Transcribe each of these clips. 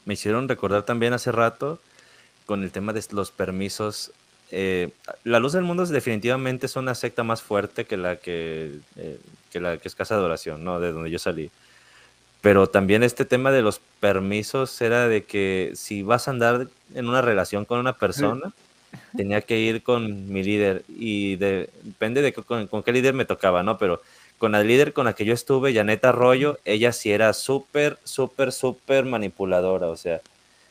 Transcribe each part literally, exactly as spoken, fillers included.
me hicieron recordar también hace rato con el tema de los permisos. Eh, la Luz del Mundo es, definitivamente es una secta más fuerte que la que, eh, que la que es Casa de Oración, ¿no? De donde yo salí. Pero también este tema de los permisos era de que si vas a andar en una relación con una persona, tenía que ir con mi líder y de, depende de con, con qué líder me tocaba, ¿no? Pero con la líder con la que yo estuve, Janet Arroyo, ella sí era súper, súper, súper manipuladora, o sea,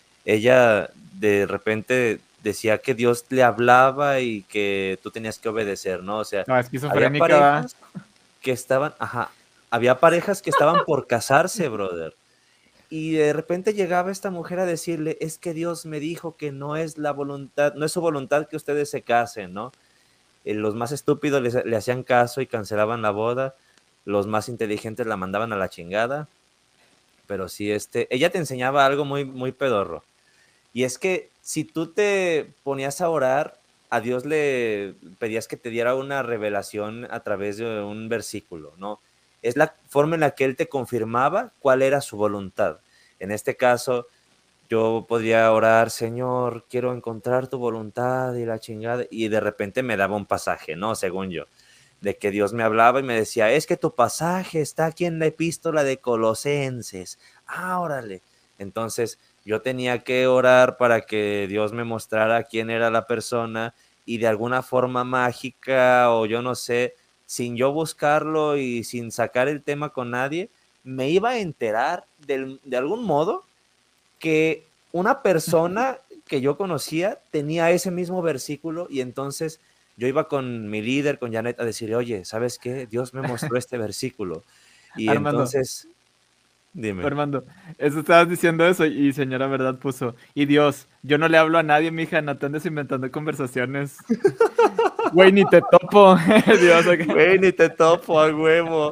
ella de repente decía que Dios le hablaba y que tú tenías que obedecer, ¿no? O sea, No, había esquizofrénica, ¿va? parejas que estaban, ajá, había parejas que estaban por casarse, brother. Y de repente llegaba esta mujer a decirle, es que Dios me dijo que no es la voluntad, no es su voluntad que ustedes se casen, ¿no? Eh, los más estúpidos le, le hacían caso y cancelaban la boda, los más inteligentes la mandaban a la chingada, pero sí, este, ella te enseñaba algo muy, muy pedorro. Y es que si tú te ponías a orar, a Dios le pedías que te diera una revelación a través de un versículo, ¿no? Es la forma en la que Él te confirmaba cuál era su voluntad. En este caso, yo podría orar, Señor, quiero encontrar tu voluntad y la chingada, y de repente me daba un pasaje, ¿no? Según yo, de que Dios me hablaba y me decía, es que tu pasaje está aquí en la epístola de Colosenses. Ah, órale. Entonces, yo tenía que orar para que Dios me mostrara quién era la persona y de alguna forma mágica o yo no sé, sin yo buscarlo y sin sacar el tema con nadie, me iba a enterar del, de algún modo que una persona que yo conocía tenía ese mismo versículo y entonces yo iba con mi líder, con Janet, a decirle, oye, ¿sabes qué? Dios me mostró este versículo. Y Armando, entonces, dime. Armando, eso estabas diciendo eso y señora verdad puso, y Dios, yo no le hablo a nadie, mija, no te andes inventando conversaciones. Güey, ni te topo, Dios, ok. Güey, ni te topo a huevo.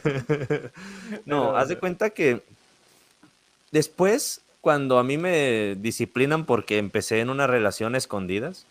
No, haz de Pero, cuenta que después, cuando a mí me disciplinan porque empecé en una relación a escondidas,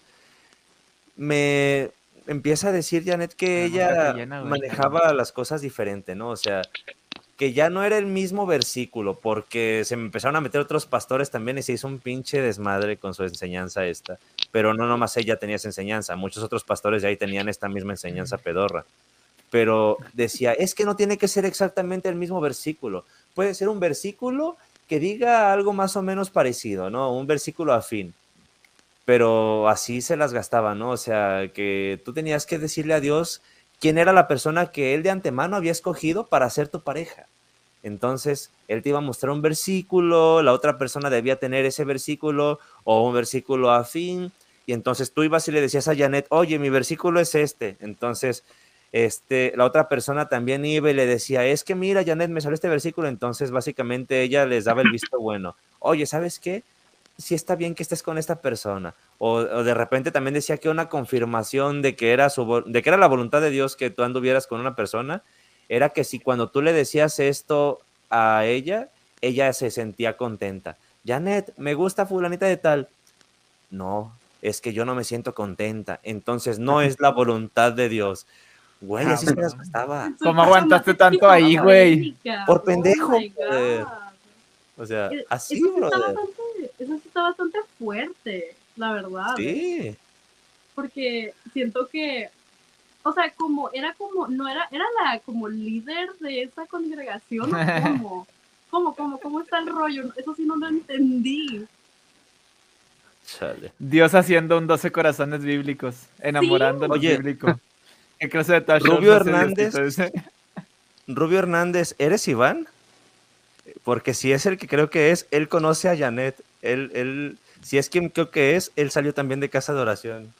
me empieza a decir Janet que pero nunca te ella llena, güey. manejaba las cosas diferente, ¿no? O sea, que ya no era el mismo versículo, porque se me empezaron a meter otros pastores también y se hizo un pinche desmadre con su enseñanza esta. Pero no nomás ella tenía esa enseñanza, muchos otros pastores de ahí tenían esta misma enseñanza pedorra. Pero decía, es que no tiene que ser exactamente el mismo versículo. Puede ser un versículo que diga algo más o menos parecido, ¿no? Un versículo afín. Pero así se las gastaba, ¿no? O sea, que tú tenías que decirle a Dios quién era la persona que Él de antemano había escogido para ser tu pareja. Entonces, Él te iba a mostrar un versículo, la otra persona debía tener ese versículo o un versículo afín, y entonces tú ibas y le decías a Janet, oye, mi versículo es este. Entonces, este, la otra persona también iba y le decía, es que mira, Janet, me salió este versículo. Entonces, básicamente, ella les daba el visto bueno. Oye, ¿sabes qué? Sí está bien que estés con esta persona. O, o de repente también decía que una confirmación de que, era su, de que era la voluntad de Dios que tú anduvieras con una persona, era que si cuando tú le decías esto a ella, ella se sentía contenta. Janet, me gusta fulanita de tal. No, es que yo no me siento contenta. Entonces no es la voluntad de Dios. Güey, así se las Cabrón. gastaba. ¿Cómo Súper más aguantaste tanto ahí, güey? esquizofrénica. Por Oh pendejo, my brother. God. O sea, Eh, así, Eso sí está brother. bastante, eso sí está bastante fuerte, la verdad, ¿eh? Sí. Porque siento que, o sea, como era como, no era, era la como líder de esa congregación, ¿o cómo? ¿Cómo, cómo, cómo está el rollo? Eso sí no lo entendí. Chale. Dios haciendo un doce corazones bíblicos, Sí, enamorándonos Oye, bíblico. ¿Qué clase de tal show Rubio hace Hernández, Diosito ese? Rubio Hernández, ¿eres Iván? Porque si es el que creo que es, él conoce a Janet. Él, él, si es quien creo que es, él salió también de Casa de Oración.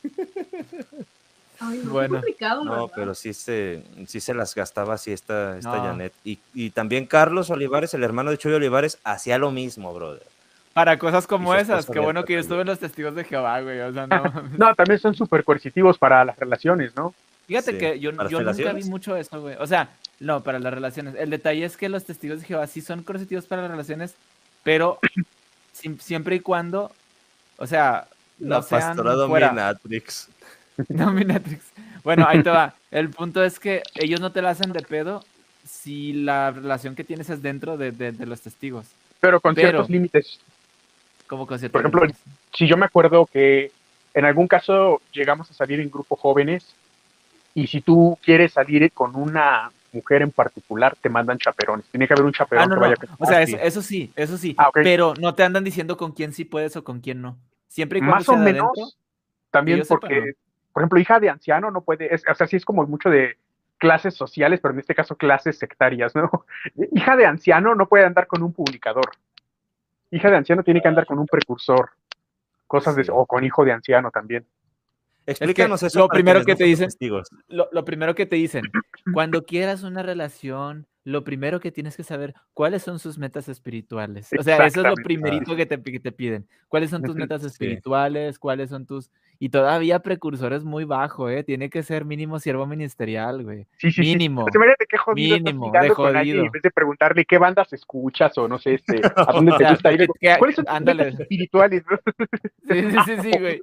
ay, no, qué Bueno, complicado, la No, verdad. pero sí se, sí se las gastaba así esta, esta no. Janet. Y, y también Carlos Olivares, el hermano de Chuy Olivares, hacía lo mismo, brother. Para cosas Y como su esas, esposa qué bueno Berta que yo también. estuve en los testigos de Jehová, güey. O sea, no. No, también son súper coercitivos para las relaciones, ¿no? Fíjate Sí. que yo, ¿Para yo nunca vi relaciones? mucho eso, güey. O sea, no, para las relaciones. El detalle es que los testigos de Jehová sí son coercitivos para las relaciones, pero sim- siempre y cuando, o sea, no La pastora sean fuera. Dominatrix. Dominatrix. Bueno, ahí te va. El punto es que ellos no te la hacen de pedo si la relación que tienes es dentro de, de- de los testigos. Pero con Pero- ciertos límites. Como con ciertos Por ejemplo, límites. Si yo me acuerdo que en algún caso llegamos a salir en grupo jóvenes y si tú quieres salir con una mujer en particular, te mandan chaperones. Tiene que haber un chaperón Ah, no, que no. vaya con O sea, eso, sí. eso sí, eso sí. Ah, ok. Pero no te andan diciendo con quién sí puedes o con quién no. Siempre y cuando Más o sea de menos, adentro. también yo sepa, porque, no. por ejemplo, hija de anciano no puede, es- o sea, sí es como mucho de clases sociales, pero en este caso clases sectarias, ¿no? Hija de anciano no puede andar con un publicador. Hija de anciano tiene que andar con un precursor, cosas de, Sí. o con hijo de anciano también. Explícanos eso lo para primero quienes que no te somos dicen- testigos. Lo, lo primero que te dicen, cuando quieras una relación, lo primero que tienes que saber, ¿cuáles son sus metas espirituales? O sea, eso es lo Exactamente. primerito que te, que te piden. ¿Cuáles son tus Ujú, metas sí. espirituales? ¿Cuáles son tus...? Y todavía precursores muy bajo, ¿eh? Tiene que ser mínimo siervo ministerial, güey. Sí, sí, sí. Mínimo. Pues imagínate qué jodido estás Mínimo, ligando de con alguien y en jodido. vez de preguntarle qué bandas escuchas o no sé, este, a dónde O te sea, gusta ir, que- digo, que- ¿cuáles son tus ándale. metas espirituales? ¿no? Sí, sí, sí, sí, güey.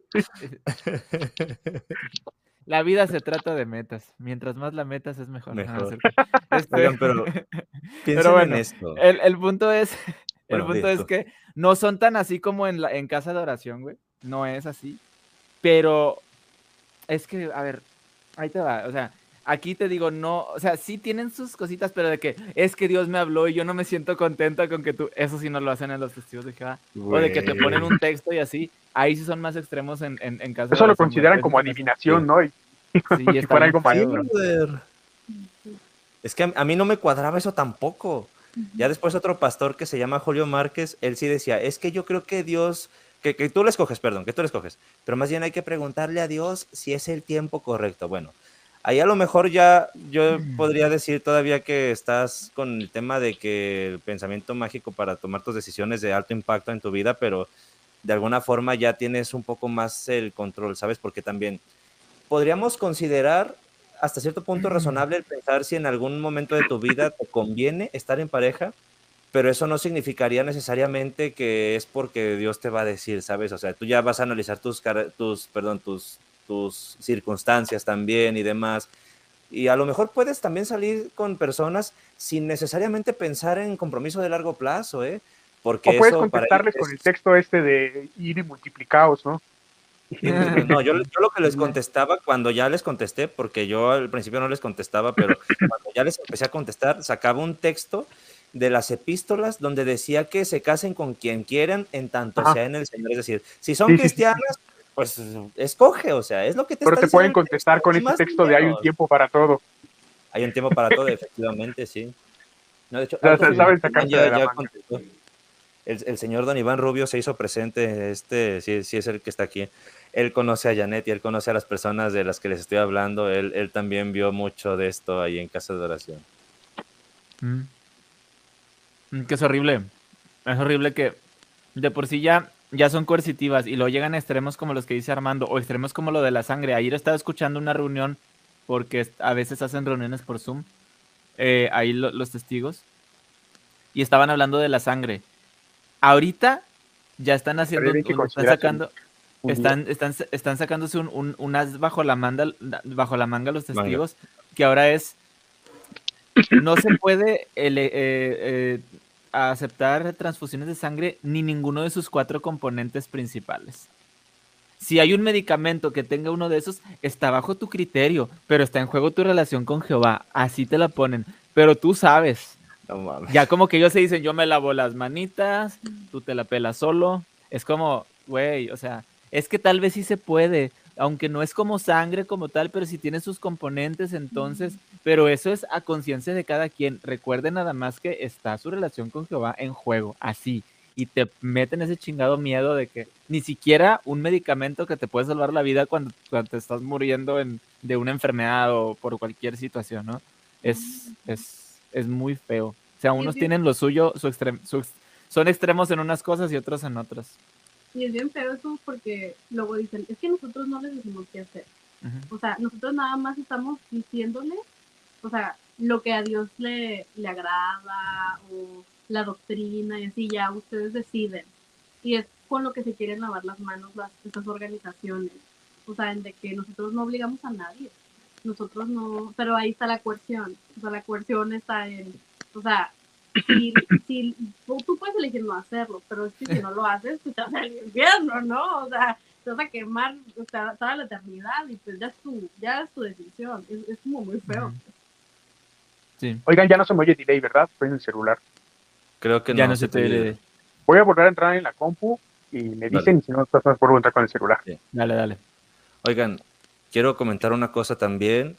La vida se trata de metas. Mientras más la metas es mejor. Ah, Mejor. es cierto. Este, Oigan, pero pero piensen en bueno, esto. el, el punto es, el Bueno, punto di es tú. que no son tan así como en, la, en casa de oración, güey. No es así. Pero es que, a ver, ahí te va. O sea, aquí te digo, no, o sea, sí tienen sus cositas, pero de que es que Dios me habló y yo no me siento contenta con que tú, eso sí no lo hacen en los testigos de Jehová. O de que te ponen un texto y así. Ahí sí son más extremos en, en, en casa de Eso lo oración, güey. consideran Eso como se me hace- adivinación, Sí. ¿no? Y, como Sí, si está fuera bien algo Sí, feo, mágico. güey. brother. Es que a, a mí no me cuadraba eso tampoco. Ya después otro pastor que se llama Julio Márquez, él sí decía, es que yo creo que Dios, que, que tú le escoges, perdón, que tú le escoges, pero más bien hay que preguntarle a Dios si es el tiempo correcto. Bueno, ahí a lo mejor ya yo podría decir todavía que estás con el tema de que el pensamiento mágico para tomar tus decisiones de alto impacto en tu vida, pero de alguna forma ya tienes un poco más el control, ¿sabes? Porque también podríamos considerar hasta cierto punto razonable el pensar si en algún momento de tu vida te conviene estar en pareja, pero eso no significaría necesariamente que es porque Dios te va a decir, ¿sabes? O sea, tú ya vas a analizar tus, tus, perdón, tus, tus circunstancias también y demás. Y a lo mejor puedes también salir con personas sin necesariamente pensar en compromiso de largo plazo, ¿eh? Porque O puedes eso para ellos contestarles con el es... texto este de ir y multiplicaos, ¿no? No, yo, yo lo que les contestaba cuando ya les contesté, porque yo al principio no les contestaba, pero cuando ya les empecé a contestar, sacaba un texto de las epístolas donde decía que se casen con quien quieran en tanto Ajá. sea en el Señor. Es decir, si son Sí, sí, sí, sí. cristianas, pues escoge, o sea, es lo que te Pero está te diciendo pueden el texto, contestar con ni ese más ni texto de hay un menos. tiempo para todo. Hay un tiempo para todo, efectivamente, sí. No, de hecho, O sea, ahorita sa- que saben Iván sacarse ya, de la ya manga. contestó. El, el señor don Iván Rubio se hizo presente, este, sí, sí es el que está aquí. Él conoce a Janet y él conoce a las personas de las que les estoy hablando. Él, él también vio mucho de esto ahí en Casa de Oración. Mm. Mm, Que es horrible. Es horrible que de por sí ya, ya son coercitivas y luego llegan a extremos como los que dice Armando o extremos como lo de la sangre. Ayer estaba escuchando una reunión porque est- a veces hacen reuniones por Zoom, eh, ahí lo- los testigos, y estaban hablando de la sangre. Ahorita ya están haciendo, Estaría bien que un- están consideras sacando, un día. están, están, están sacándose un, un, un as bajo la manga, bajo la manga los Manga. testigos, que ahora es, no se puede ele- eh, eh, aceptar transfusiones de sangre ni ninguno de sus cuatro componentes principales. Si hay un medicamento que tenga uno de esos, está bajo tu criterio, pero está en juego tu relación con Jehová. Así te la ponen. Pero tú sabes. No mames. Ya como que ellos se dicen, yo me lavo las manitas, tú te la pelas solo. Es como, güey, o sea, es que tal vez sí se puede, aunque no es como sangre como tal, pero sí tiene sus componentes, entonces, pero eso es a conciencia de cada quien. Recuerden nada más que está su relación con Jehová en juego, así. Y te meten ese chingado miedo de que ni siquiera un medicamento que te puede salvar la vida cuando, cuando te estás muriendo en, de una enfermedad o por cualquier situación, ¿no? Es, es, es muy feo. O sea, Y es unos bien- tienen lo suyo, su extrem- su ex- son extremos en unas cosas y otros en otras. Y es bien feo eso porque luego dicen, es que nosotros no les decimos qué hacer. Ujú. O sea, nosotros nada más estamos diciéndole, o sea, lo que a Dios le, le agrada o la doctrina y así, ya ustedes deciden. Y es con lo que se quieren lavar las manos las, estas organizaciones. O sea, en de que nosotros no obligamos a nadie. Nosotros no, pero ahí está la coerción. O sea, la coerción está en, o sea, si, si tú, tú puedes elegir no hacerlo, pero es que si no lo haces, pues te vas al infierno, ¿no? O sea, te vas a quemar o sea, toda la eternidad y pues ya es tu, ya es tu decisión. Es, es como muy feo. Ujú. Sí, Oigan, ya no se me oye delay, ¿verdad? Estoy en el celular. Creo que ya no, no se se te oye. Voy a volver a entrar en la compu y me Dale. dicen, y si no, entonces vuelvo a entrar con el celular. Dale, dale. Oigan, quiero comentar una cosa también.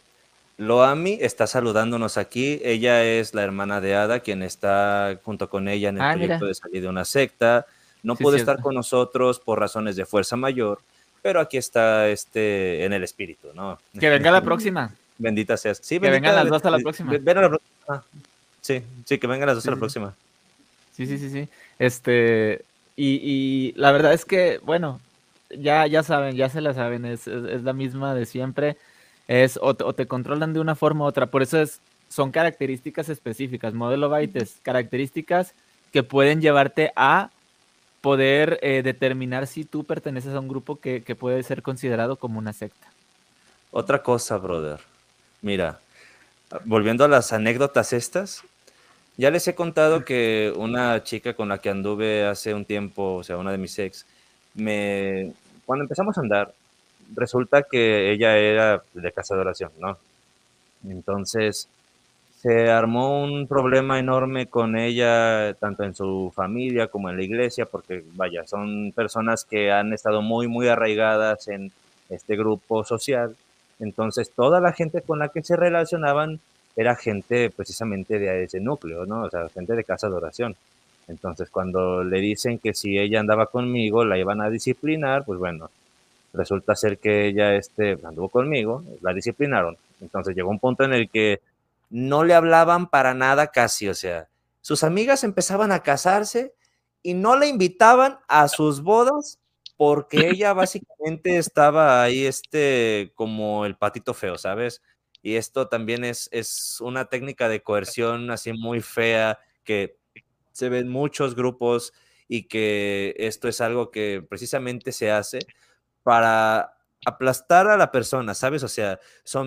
Loami está saludándonos aquí. Ella es la hermana de Ada, quien está junto con ella en el Ah, proyecto mira. de salir de una secta. No Sí, es pudo estar cierto. con nosotros por razones de fuerza mayor, pero aquí está este, en el espíritu, ¿no? Que venga la próxima. Bendita seas. Sí, Que bendita. vengan las dos a la eh, próxima. ven- ven a la próxima. Ah, sí, sí, que vengan las dos Sí, a la sí. próxima. Sí, sí, sí, sí. Este, y, y la verdad es que, bueno, ya, ya saben, ya se la saben, es, es, es la misma de siempre. Es o te, o te controlan de una forma u otra. Por eso es, son características específicas. Modelo Byte es características que pueden llevarte a poder eh, determinar si tú perteneces a un grupo que, que puede ser considerado como una secta. Otra cosa, brother. Mira, volviendo a las anécdotas estas, ya les he contado que una chica con la que anduve hace un tiempo, o sea, una de mis ex, me, cuando empezamos a andar, resulta que ella era de casa de oración, ¿no? Entonces, se armó un problema enorme con ella, tanto en su familia como en la iglesia, porque, vaya, son personas que han estado muy, muy arraigadas en este grupo social. Entonces, toda la gente con la que se relacionaban era gente precisamente de ese núcleo, ¿no? O sea, gente de casa de oración. Entonces, cuando le dicen que si ella andaba conmigo, la iban a disciplinar, pues bueno, resulta ser que ella este, anduvo conmigo, la disciplinaron. Entonces llegó un punto en el que no le hablaban para nada casi, o sea, sus amigas empezaban a casarse y no le invitaban a sus bodas porque ella básicamente estaba ahí este como el patito feo, ¿sabes? Y esto también es, es una técnica de coerción así muy fea que se ve en muchos grupos y que esto es algo que precisamente se hace para aplastar a la persona, ¿sabes? O sea,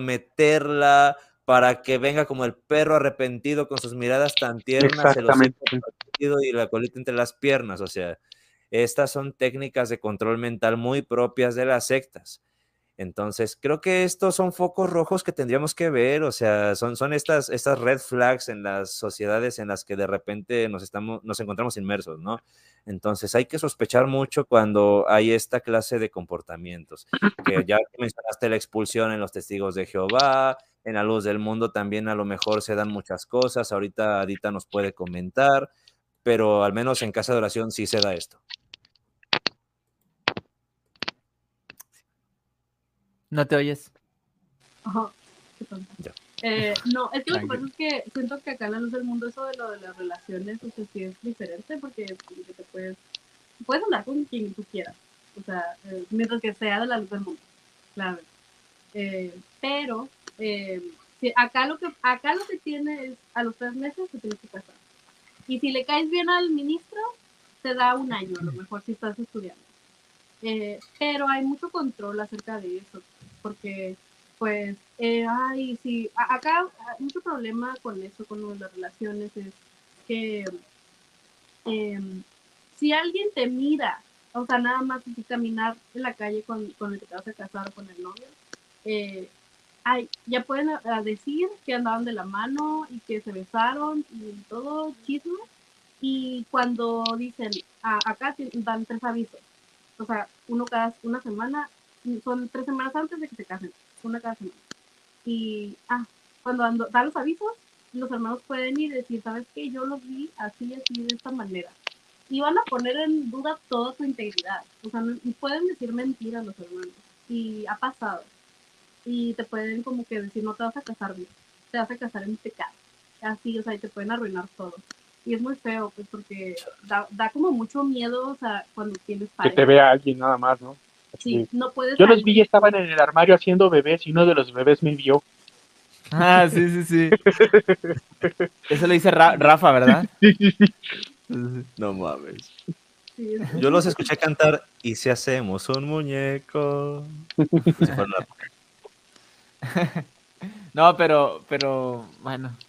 someterla para que venga como el perro arrepentido con sus miradas tan tiernas, el hocico Exactamente. partido y la colita entre las piernas. O sea, estas son técnicas de control mental muy propias de las sectas. Entonces, creo que estos son focos rojos que tendríamos que ver, o sea, son, son estas, estas red flags en las sociedades en las que de repente nos, estamos, nos encontramos inmersos, ¿no? Entonces, hay que sospechar mucho cuando hay esta clase de comportamientos, que ya mencionaste la expulsión en los testigos de Jehová, en la luz del mundo también a lo mejor se dan muchas cosas, ahorita Adita nos puede comentar, pero al menos en casa de oración sí se da esto. ¿No te oyes? Ajá. Qué tonta. Ya. Eh, no, es que lo que Tranquilo. pasa es que siento que acá en la luz del mundo eso de lo de las relaciones, o sea, sí es diferente porque como que te puedes, puedes andar con quien tú quieras, o sea, eh, mientras que sea de la luz del mundo, claro. Eh, pero eh, sí, acá lo que acá lo que tiene es a los tres meses te tienes que casar. Y si le caes bien al ministro, te da un año, a lo mejor si estás estudiando. Eh, pero hay mucho control acerca de eso, porque pues, eh, ay, sí, a- acá hay mucho problema con eso, con lo de las relaciones, es que eh, si alguien te mira, o sea, nada más así caminar en la calle con, con el que te vas a casar o con el novio, eh, ay, ya pueden a- a decir que andaban de la mano y que se besaron y todo chisme, y cuando dicen, "Ah, acá te- dan tres avisos, o sea, uno cada una semana, son tres semanas antes de que se casen, una cada semana. Y, ah, cuando ando, dan los avisos, los hermanos pueden ir y decir, ¿sabes qué? Yo los vi así, así, de esta manera. Y van a poner en duda toda tu integridad. O sea, no, y pueden decir mentiras los hermanos. Y ha pasado. Y te pueden como que decir, no te vas a casar bien, te vas a casar en pecado. Así, o sea, y te pueden arruinar todo. Y es muy feo, pues, porque da, da como mucho miedo, o sea, cuando tienes Que te pareja. vea alguien nada más, ¿no? Así. Sí, no puedes Yo los vi y salir. estaban en el armario haciendo bebés y uno de los bebés me vio. Ah, sí, sí, sí. Eso lo dice Ra- Rafa, ¿verdad? Sí, sí, sí. No mames. Sí, es- es Yo los muy- escuché cantar y si hacemos un muñeco. Como si fuera una- No, pero, pero, bueno,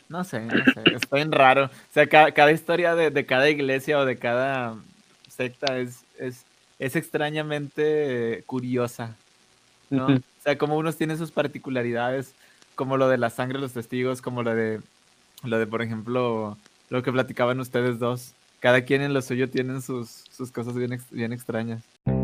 No sé, no sé, es bien raro. O sea, cada, cada historia de, de cada iglesia o de cada secta es, es, es extrañamente curiosa, ¿no? Ujú. O sea, como unos tienen sus particularidades, como lo de la sangre de los testigos, como lo de, lo de, por ejemplo, lo que platicaban ustedes dos. Cada quien en lo suyo tienen sus, sus cosas bien, ex- bien extrañas.